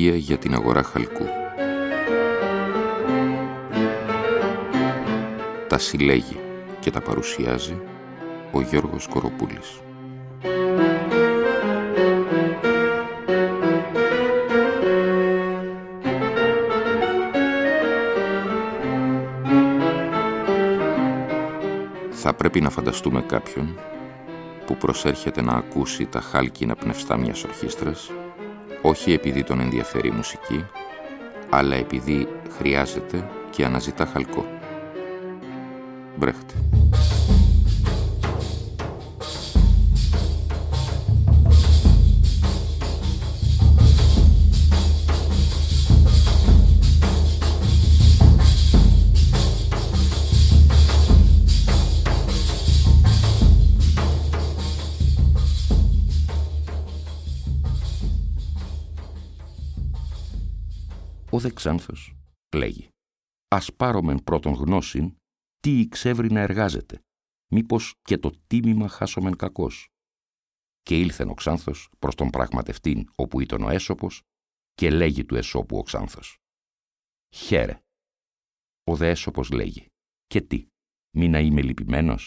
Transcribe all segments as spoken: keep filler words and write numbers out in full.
Κακοναγία για την αγορά χαλκού. Τα συλλέγει και τα παρουσιάζει ο Γιώργος Κοροπούλης. Θα πρέπει να φανταστούμε κάποιον που προσέρχεται να ακούσει τα χάλκινα πνευστά μιας ορχήστρας, όχι επειδή τον ενδιαφέρει η μουσική, αλλά επειδή χρειάζεται και αναζητά χαλκό. Μπρέχτ. Ο δε Ξάνθος λέγει «Ας πάρομεν πρώτον γνώσιν, τι εξεύρει να εργάζεται, μήπως και το τίμημα χάσομεν κακός». Και ήλθεν ο Ξάνθος προς τον πραγματευτήν όπου ήταν ο Έσωπος και λέγει του Εσώπου ο Ξάνθος «Χαίρε». Ο δε Έσωπος λέγει «Και τι, μη να είμαι λυπημένος».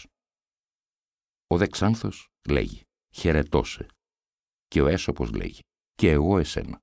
Ο δε Ξάνθος λέγει «Χαιρετώσε». Και ο Έσωπος λέγει «Και εγώ εσένα».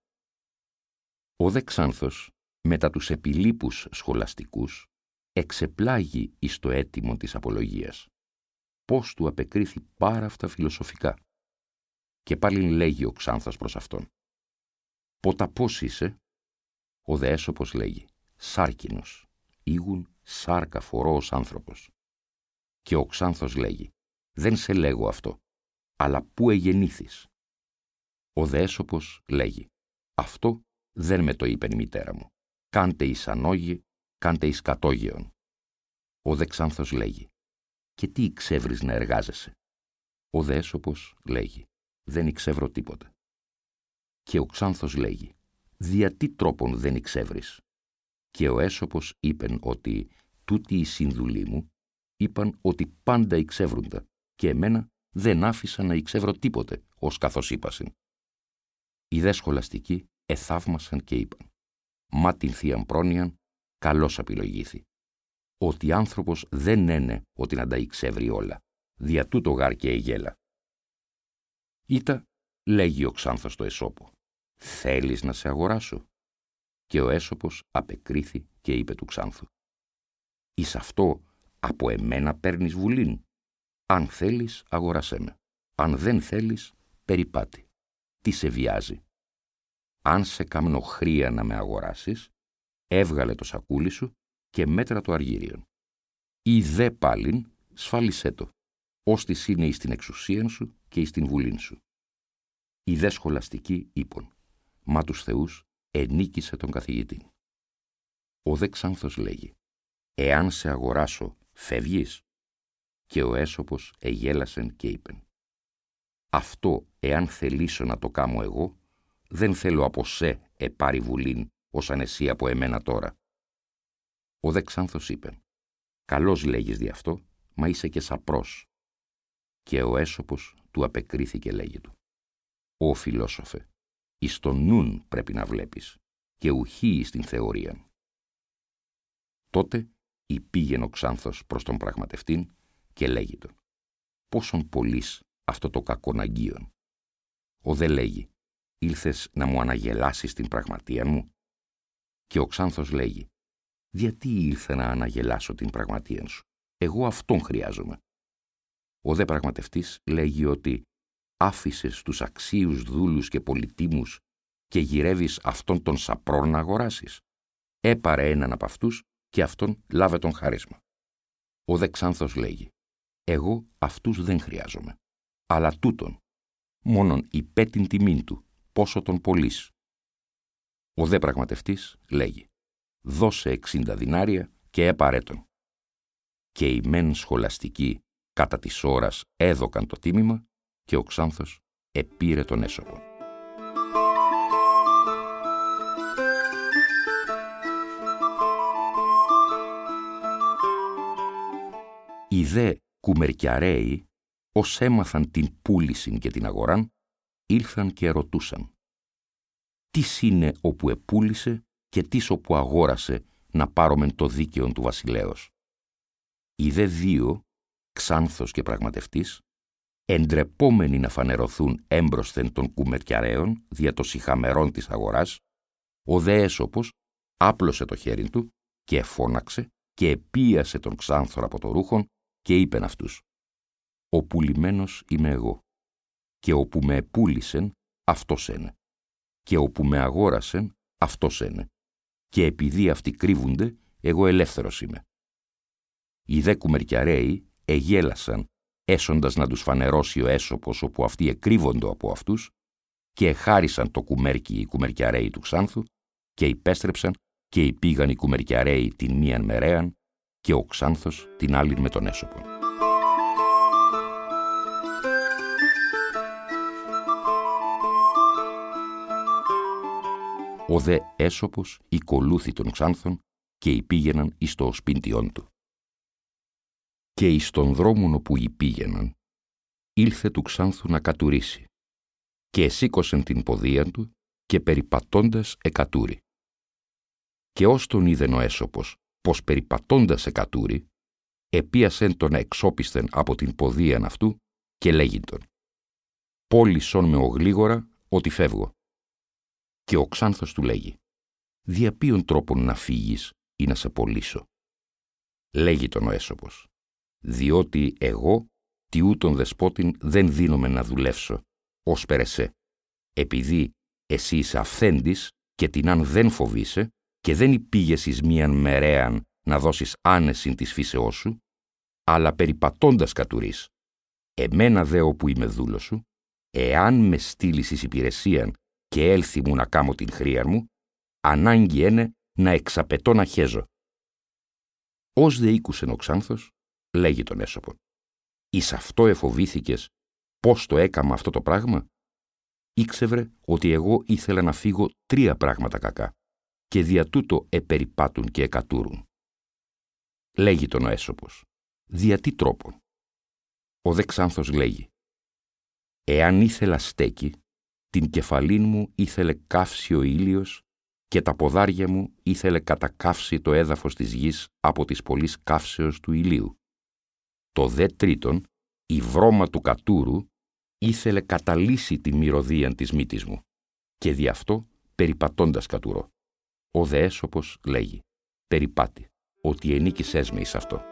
Ο δε Ξάνθος, μετά τους επιλίπους σχολαστικούς, εξεπλάγει εις το έτοιμο της απολογίας. Πώς του απεκρίθη πάρα αυτά φιλοσοφικά. Και πάλιν λέγει ο Ξάνθος προς αυτόν. «Ποτα πώς είσαι?» Ο δε Έσωπος λέγει «Σάρκινος, ήγουν σάρκα φορώος άνθρωπος». Και ο Ξάνθος λέγει «Δεν σε λέγω αυτό, αλλά πού εγεννήθης?» Ο δε Έσωπος λέγει «Αυτό δεν με το είπε η μητέρα μου. Κάντε εις ανόγη, κάντε εις κατόγεον». Ο δε Ξάνθος λέγει «Και τι εξεύρεις να εργάζεσαι?» Ο δε Έσωπος λέγει «Δεν εξεύρω τίποτε». Και ο Ξάνθος λέγει «Δια τι τρόπον δεν εξεύρεις?» Και ο Έσωπος είπεν ότι «Τούτοι οι συνδουλοί μου είπαν ότι πάντα εξεύρουντα και εμένα δεν άφησα να εξεύρω τίποτε, ως καθώς είπασιν». Οι δε σχολαστικοί εθαύμασαν και είπαν «Μα την θείαν πρόνοιαν καλώς απειλογήθη, ότι άνθρωπος δεν είναι ότι να τα εξεύρει όλα, δια τούτο γάρ και εγέλα». «Ήτα», λέγει ο Ξάνθος το Εσώπο, «θέλεις να σε αγοράσω?» Και ο Έσωπος απεκρίθη και είπε του Ξάνθου «Εις αυτό από εμένα παίρνεις βουλήν? Αν θέλεις αγοράσέ με, αν δεν θέλεις περιπάτη. Τι σε βιάζει? Αν σε κάμνω χρία να με αγοράσεις, έβγαλε το σακούλι σου και μέτρα το αργύριον. Ή δε πάλιν σφάλισέ το, ώστις είναι εις την εξουσίαν σου και εις την βουλήν σου». Οι δε σχολαστικοί είπον «Μα τους θεούς ενίκησε τον καθηγητή». Ο δε Ξάνθος λέγει «Εάν σε αγοράσω, φεύγεις?» Και ο Έσωπος εγέλασεν και είπεν «Αυτό εάν θελήσω να το κάμω εγώ, δεν θέλω από σε επάρει βουλήν, όσαν εσύ από εμένα τώρα». Ο δε Ξάνθος είπε «Καλώς λέγεις δι' αυτό, μα είσαι και σαπρός». Και ο Έσωπος του απεκρίθηκε λέγει του «Ω φιλόσοφε, εις τον νουν πρέπει να βλέπεις και ουχή εις την θεωρία». Τότε υπήγεν ο Ξάνθος προς τον πραγματευτήν και λέγει τον «Πόσον πολύς αυτό το κακοναγίον?» Ο δε λέγει «Ήλθες να μου αναγελάσεις την πραγματεία μου?» Και ο Ξάνθος λέγει «Γιατί ήλθε να αναγελάσω την πραγματεία σου? Εγώ αυτόν χρειάζομαι». Ο δε πραγματευτής λέγει ότι «Άφησες τους αξίους δούλους και πολυτίμους και γυρεύεις αυτόν τον σαπρόν να αγοράσεις. Έπαρε έναν από αυτούς και αυτόν λάβε τον χάρισμα». Ο δε Ξάνθος λέγει «Εγώ αυτούς δεν χρειάζομαι, αλλά τούτον, μόνον υπέ την τιμήν του, πόσο τον πωλείς». Ο δε πραγματευτής λέγει «Δώσε εξήντα δινάρια και έπαρέ τον». Και οι μεν σχολαστικοί κατά της ώρας έδωκαν το τίμημα και ο Ξάνθος επήρε τον Έσωπο. Οι δε κουμερκιαρέοι, ως έμαθαν την πούλησιν και την αγοράν, ήλθαν και ρωτούσαν τις είναι όπου επούλησε και τις όπου αγόρασε να πάρομεν το δίκαιον του βασιλέως. Οι δε δύο, Ξάνθος και πραγματευτής, εντρεπόμενοι να φανερωθούν έμπροσθεν των κουμερκιαρέων δια των σιχαμερών της αγοράς, ο δε έσωπος άπλωσε το χέρι του και εφώναξε και επίασε τον Ξάνθο από το ρούχον και είπεν αυτούς: «Ο πουλημένος είμαι εγώ, και όπου με επούλησεν, αυτός είναι, και όπου με αγόρασεν, αυτός είναι, και επειδή αυτοί κρύβονται, εγώ ελεύθερος είμαι». Οι δε κουμερκιαρέοι εγέλασαν, έσοντας να τους φανερώσει ο έσωπος όπου αυτοί εκρύβοντο από αυτούς, και εχάρισαν το κουμέρκι οι κουμερκιαρέοι του Ξάνθου, και υπέστρεψαν και υπήγαν οι κουμερκιαρέοι την μίαν μερέαν και ο Ξάνθος την άλλην με τον έσωπον. Ο δε έσωπος οικολούθη των Ξάνθων και υπήγαιναν εις το οσπίντιόν του. Και εις τον δρόμον όπου υπήγαιναν, ήλθε του Ξάνθου να κατουρίσει, και εσήκωσεν την ποδίαν του και περιπατώντας εκατούρι. Και ως τον είδεν ο έσωπος πως περιπατώντας εκατούρι, επίασεν τον εξόπισθεν από την ποδίαν αυτού και λέγειν τον: «Πώλησον με ο γλίγορα ότι φεύγω». Και ο Ξάνθος του λέγει: «Δια ποιον τρόπον να φύγεις ή να σε πωλήσω?» Λέγει τον ο έσωπος: «Διότι εγώ τιούτον δεσπότην δεν δίνομαι να δουλεύσω, ως περεσέ, επειδή εσύ είσαι αυθέντης και την αν δεν φοβείσαι και δεν υπήγες εις μίαν μερέαν να δώσεις άνεσιν της φύσεώς σου, αλλά περιπατώντας κατουρείς. Εμένα δε όπου είμαι δούλος σου, εάν με στείλεις εις υπηρεσίαν και έλθει μου να κάμω την χρία μου, ανάγκη είναι να εξαπετώ να χέζω». Ως δε ήκουσεν ο Ξάνθος, λέγει τον έσωπον: «Εις αυτό εφοβήθηκες πώς το έκαμα αυτό το πράγμα?» Ήξευρε ότι εγώ ήθελα να φύγω τρία πράγματα κακά και δια τούτο επεριπάτουν και εκατούρουν. Λέγει τον ο έσωπος: «Δια τι τρόπον?» Ο δε Ξάνθος λέγει: «Εάν ήθελα στέκει, την κεφαλήν μου ήθελε καύσει ο ήλιος και τα ποδάρια μου ήθελε κατακαύσει το έδαφος της γης από της πολλής καύσεως του ηλίου. Το δε τρίτον, η βρώμα του κατούρου ήθελε καταλύσει τη μυρωδίαν της μύτης μου και δι' αυτό περιπατώντας κατουρώ». Ο δε έσωπος λέγει: «Περιπάτη, ότι ενίκησές με εις αυτό».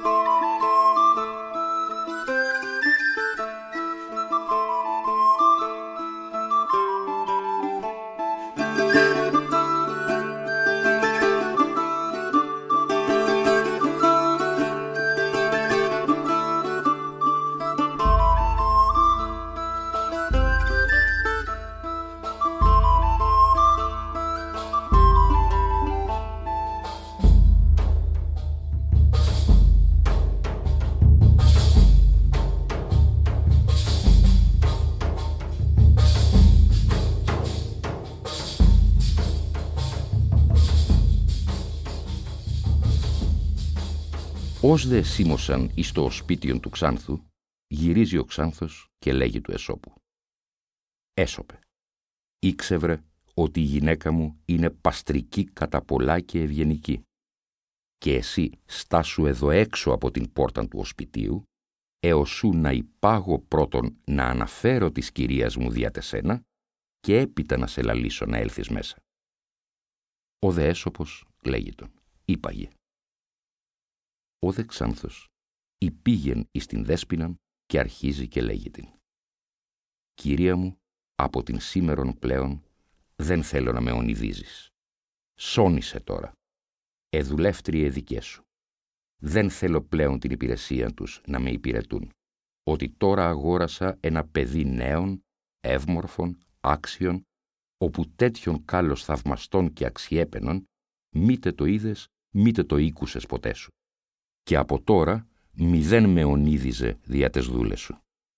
Ως δε σίμωσαν εις το οσπίτιον του Ξάνθου, γυρίζει ο Ξάνθος και λέγει του Εσώπου: «Έσωπε, ήξευρε ότι η γυναίκα μου είναι παστρική κατά πολλά και ευγενική, και εσύ στάσου εδώ έξω από την πόρτα του οσπιτίου, έως σου να υπάγω πρώτον να αναφέρω της κυρίας μου δια τεσένα και έπειτα να σε λαλήσω να έλθεις μέσα». Ο δε Έσωπος λέγει τον: «Ήπαγε». Ο δε Ξάνθος υπήγεν εις την δέσποιναν και αρχίζει και λέγει την: «Κυρία μου, από την σήμερον πλέον δεν θέλω να με ονειδίζεις. Σώνησε τώρα. Εδουλεύτριε δικές σου. Δεν θέλω πλέον την υπηρεσία τους να με υπηρετούν, ότι τώρα αγόρασα ένα παιδί νέων, εύμορφων, άξιων, όπου τέτοιον κάλος θαυμαστών και αξιέπαινων μήτε το είδες, μήτε το ήκουσες ποτέ σου. Και από τώρα μηδέν με ονείδιζε δια τες δούλες σου».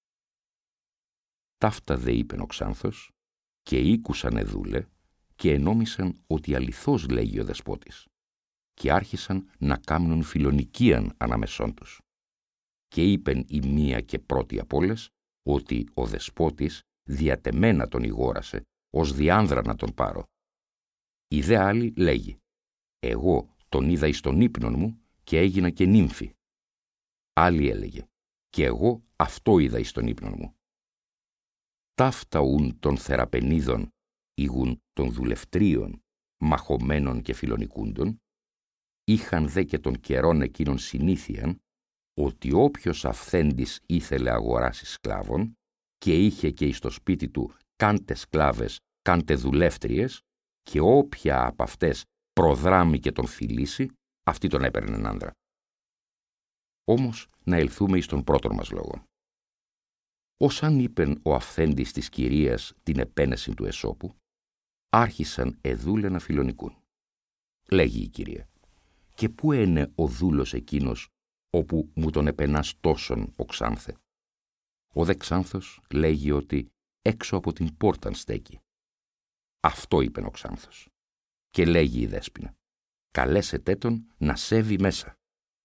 Ταύτα δε είπεν ο Ξάνθος, και ήκουσανε δούλε και ενόμισαν ότι αληθώς λέγει ο δεσπότης, και άρχισαν να κάμνουν φιλονικίαν αναμεσών τους. Και είπεν η μία και πρώτη απ' όλες ότι ο δεσπότης διατεμένα τον ηγόρασε, ως διάνδρα να τον πάρω. Η δε άλλη λέγει, εγώ τον είδα εις τον ύπνον μου και έγινα και νύμφη. Άλλη έλεγε, και εγώ αυτό είδα εις τον ύπνον μου. Ταύτα ούν των θεραπενίδων, ήγουν των δουλευτρίων, μαχωμένων και φιλονικούντων, είχαν δε και των καιρών εκείνων συνήθειαν, ότι όποιος αυθέντης ήθελε αγοράσει σκλάβων και είχε και εις το σπίτι του κάντε σκλάβες, κάντε δουλεύτριες, και όποια από αυτές προδράμει και τον φιλήσει, αυτή τον έπαιρνε άντρα. Όμως να ελθούμε εις τον πρώτον μας λόγο. Ως αν είπεν ο αυθέντης της κυρίας την επένεση του Εσώπου, άρχισαν εδούλε να φιλονικούν. Λέγει η κυρία, και πού είναι ο δούλος εκείνος όπου μου τον επενάς τόσον ο Ξάνθε. Ο δε Ξάνθος λέγει ότι έξω από την πόρταν στέκει. Αυτό είπεν ο Ξάνθος. Και λέγει η Δέσποινα, καλέσετε τον να σέβει μέσα.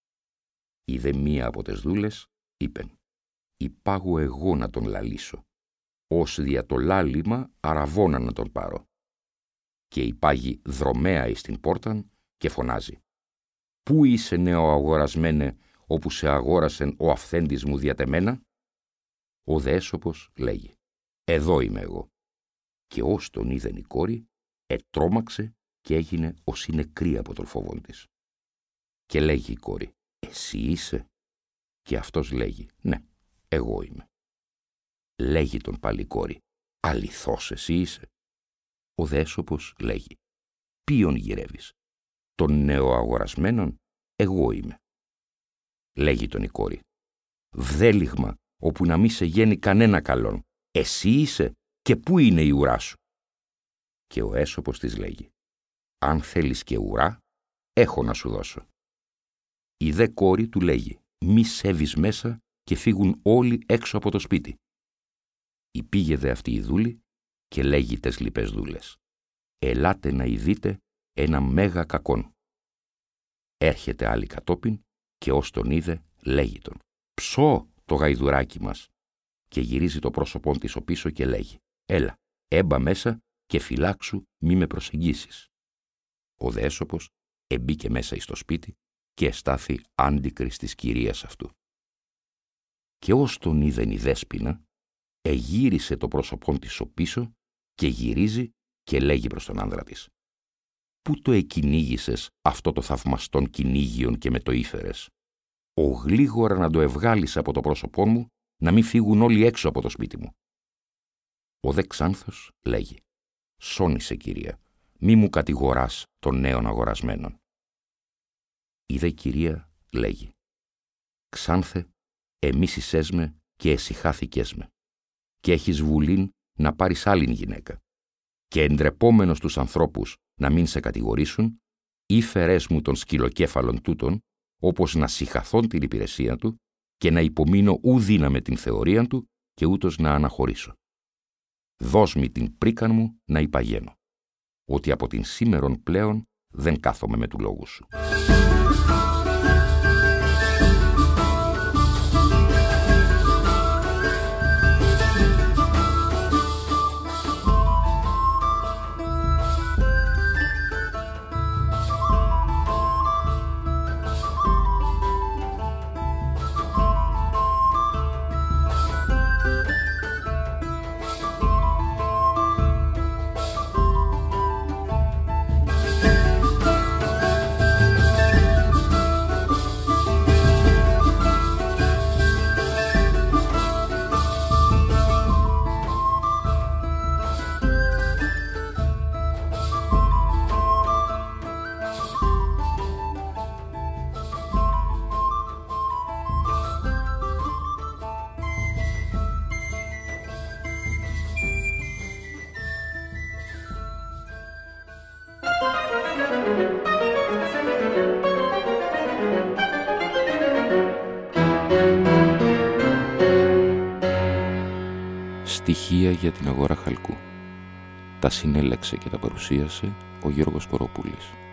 Η δε μία από τες δούλες είπεν, υπάγω εγώ να τον λαλήσω, ως δια το λάλημα αραβώνα να τον πάρω. Και υπάγει δρομέα εις την πόρταν και φωνάζει, πού είσαι νέο αγορασμένε, όπου σε αγόρασεν ο αυθέντης μου διατεμένα. Ο δε Έσωπος λέγει, εδώ είμαι εγώ. Και ως τον είδεν η κόρη, ετρόμαξε και έγινε ως είναι νεκρή από τον φόβον της. Και λέγει η κόρη, εσύ είσαι? Και αυτός λέγει, ναι, εγώ είμαι. Λέγει τον πάλι η κόρη, αληθώς εσύ είσαι? Ο δε Έσωπος λέγει, ποιον γυρεύεις? Τον νεοαγορασμένον, εγώ είμαι. Λέγει τον η κόρη, βδέλιγμα όπου να μη σε γένει κανένα καλόν, εσύ είσαι και πού είναι η ουρά σου? Και ο Έσωπος της λέγει, αν θέλεις και ουρά, έχω να σου δώσω. Η δε κόρη του λέγει, μη σέβεις μέσα και φύγουν όλοι έξω από το σπίτι. Υπήγε δε αυτή η δούλη και λέγει τες λοιπές δούλες, ελάτε να ειδείτε ένα μέγα κακόν. Έρχεται άλλη κατόπιν και ως τον είδε λέγει τον, ψώ το γαϊδουράκι μας. Και γυρίζει το πρόσωπόν της ο πίσω και λέγει, έλα, έμπα μέσα και φυλάξου μη με προσεγγίσεις. Ο δε Έσωπος εμπήκε μέσα εις το σπίτι και εστάθη άντικρης της κυρίας αυτού. Και ως τον είδεν η Δέσποινα, εγύρισε το πρόσωπόν της ο πίσω και γυρίζει και λέγει προς τον άνδρα της, πού το εκυνήγησες αυτό το θαυμαστόν κυνήγιον και με το ήφερες? Ο γλίγορα να το ευγάλεις από το πρόσωπό μου, να μην φύγουν όλοι έξω από το σπίτι μου. Ο δε Ξάνθος λέγει, σώνησε κυρία, μη μου κατηγοράς των νέων αγορασμένων. Η δε κυρία λέγει, Ξάνθε, εμίσησές με και εσυχάθηκές με, και έχεις βουλήν να πάρεις άλλην γυναίκα, και εντρεπόμενος τους ανθρώπους να μην σε κατηγορήσουν, ή φερές μου τον σκυλοκέφαλον τούτον, όπως να συχαθών την υπηρεσία του και να υπομείνω ου δύναμε την θεωρία του και ούτως να αναχωρήσω. Δώσ' μη την πρίκαν μου να υπαγαίνω, ότι από την σήμερον πλέον δεν κάθομαι με του λόγου σου. Στοιχεία για την αγορά χαλκού. Τα συνέλεξε και τα παρουσίασε ο Γιώργος Κοροπούλης.